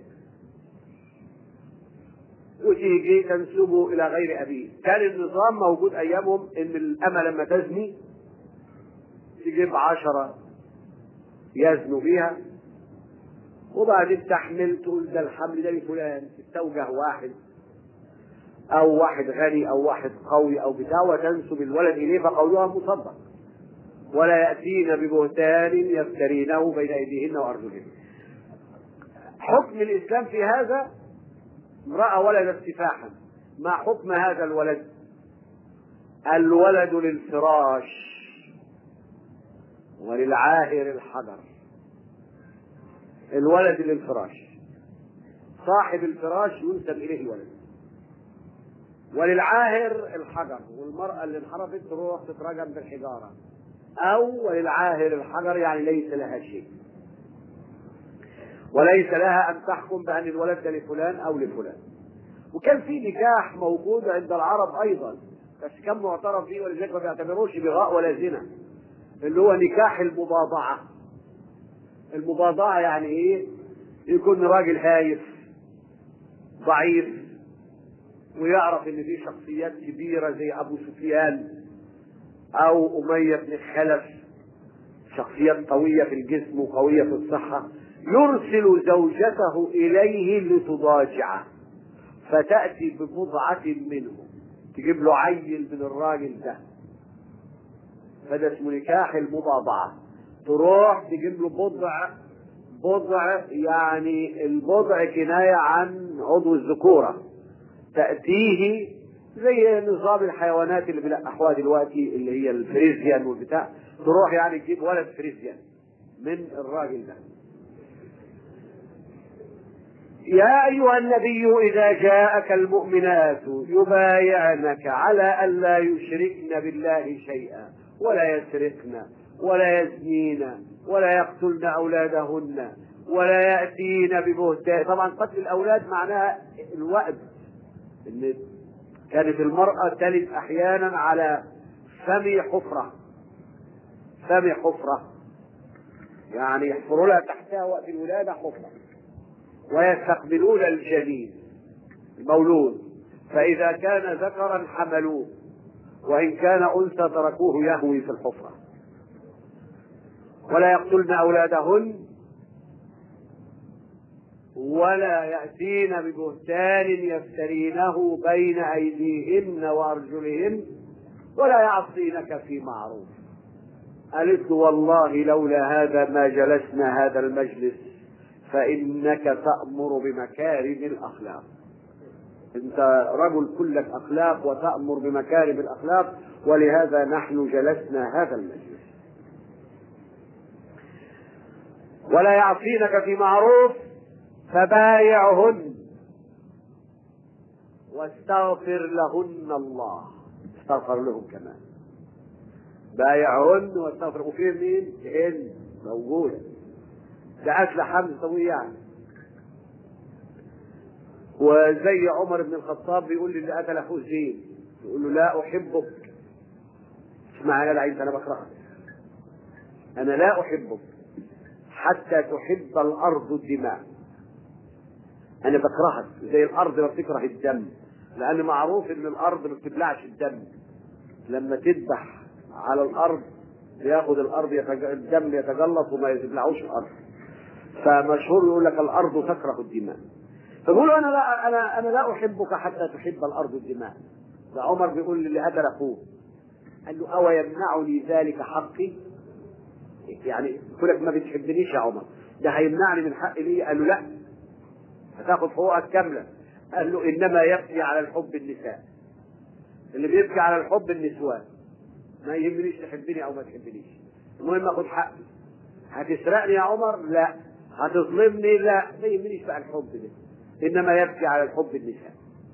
وتيجي تنسبه إلى غير أبيه. كان النظام موجود أيامهم إن الأمة لما تزني تجيب 10 يزنوا بيها، وبعدين تحمل تقول ده الحمل ده لفلان، تستوجه واحد او واحد غني او واحد قوي او بتاع، وتنسب الولد اليه فقولها مصدق. ولا يأتين ببهتان يفترينه بين ايديهن وارجلهن. حكم الاسلام في هذا امرأة ولدت سفاحا، ما حكم هذا الولد؟ الولد للفراش وللعاهر الحجر. الولد للفراش، صاحب الفراش ينسب اليه الولد، وللعاهر الحجر، والمرأة اللي انحرفت تروح تترجم بالحجارة، او وللعاهر الحجر يعني ليس لها شيء، وليس لها ان تحكم بان الولد ده لفلان او لفلان. وكان في نكاح موجود عند العرب ايضا، بس كان معترف به، ولذلك ما بيعتبروش بغاء ولا زنا، اللي هو نكاح المباضعة. المباضعة يعني ايه؟ يكون راجل هايف ضعيف ويعرف ان في شخصيات كبيرة زي ابو سفيان او امية بن خلف، شخصيات قوية في الجسم وقوية في الصحة، يرسل زوجته إليه لتضاجعه، فتأتي ببضعة منه، تجيب له عيل من الراجل ده، فده اسمه نكاح المضاضعة. تروح تجيب له بضع، يعني البضع كناية عن عضو الذكورة، تأتيه زي نظام الحيوانات اللي بيلقحوها دلوقتي اللي هي الفريزيان والبتاع، تروح يعني تجيب ولد فريزيان من الراجل ده. يا أيها النبي إذا جاءك المؤمنات يبايعنك على أن لا يشركن بالله شيئا ولا يسرقن ولا يزنين ولا يقتلن أولادهن ولا يأتين ببهتان. طبعا قتل الأولاد معناها الوأد، إن كانت المرأة تلد أحيانا على فم حفرة، يعني يحفروا لها تحتها وقت الولادة حفرة، ويستقبلون الجنين المولود، فإذا كان ذكرا حملوه، وإن كان أنثى تركوه يهوي في الحفرة. ولا يقتلن أولادهن ولا يأتين ببهتان يفترينه بين أيديهن وأرجلهن ولا يعصينك في معروف. قالت والله لولا هذا ما جلسنا هذا المجلس، فإنك تأمر بمكارم الأخلاق. أنت رجل كلك أخلاق وتأمر بمكارم الأخلاق، ولهذا نحن جلسنا هذا المجلس. ولا يعصينك في معروف فبايعهن واستغفر لهن الله. استغفر لهم كمان، بايعهن واستغفر. وفين مين؟ هن موجودة، ده أكل حمل طويل يعني. وزي عمر بن الخطاب بيقول للي قتل أخوه زين، يقول له لا أحبك. اسمع يا جدع أنت، أنا بكرهك، أنا لا أحبك حتى تحب الأرض الدماء. أنا بكرهك زي الأرض ما بتكره الدم، لأن معروف إن الأرض ما بتبلعش الدم. لما تذبح على الأرض ياخد الأرض الدم يتجلط وما يبلعوش الأرض، فمشهور يقول لك الأرض تكره الدماء. فبيقولوا أنا لا أحبك حتى تحب الأرض الدماء. ده عمر بيقول للي قتل أخوه، قال له أو يمنعني ذلك حقي؟ يعني كلك ما بتحبنيش يا عمر، ده هيمنعني من حقي ليه؟ قال له لا، هتاخد حقوقك كاملة. قال له إنما يبكي على الحب النساء، اللي بيبكي على الحب النسوان، ما يهمنيش تحبني أو ما تحبنيش، المهم أخد حقي. هتسرقني يا عمر؟ لا. هتظلمني؟ لا. ما يهمنيش بقى الحب ده، إنما يبكي على الحب النساء.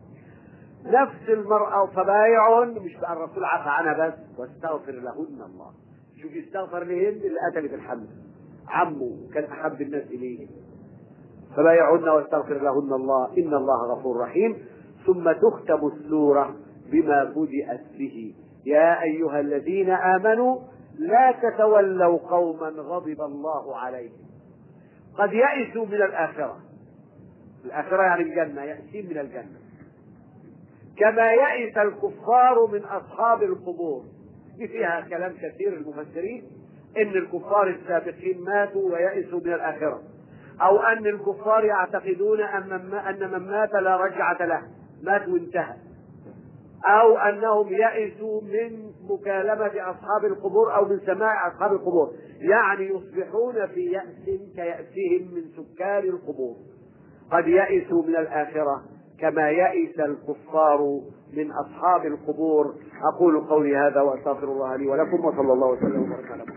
نفس المرأة فبايعهن، مش بقى الرسول عفى عنها بس، واستغفر لهن الله. شوف يستغفر لهن اللي قتلت الحمل، عمه كان أحب الناس إليه. فبايعهن واستغفر لهن الله إن الله غفور رحيم. ثم تختم السورة بما بدأت به: يا أيها الذين آمنوا لا تتولوا قوما غضب الله عليهم قد يئسوا من الآخرة. الآخرة يعني الجنة، يأسين من الجنة، كما يئس الكفار من أصحاب القبور. دي فيها كلام كثير المفسرين، إن الكفار السابقين ماتوا ويئسوا من الآخرة، أو أن الكفار يعتقدون أن من مات لا رجعة له، مات وانتهى، أو أنهم يئسوا من مكالمة أصحاب القبور أو من سماع أصحاب القبور، يعني يصبحون في يأس كيأسهم من سكان القبور. قد يئسوا من الآخرة كما يئس الكفار من أصحاب القبور. أقول قولي هذا وأستغفر الله لي ولكم، وصلى الله وسلم وبارك على محمد.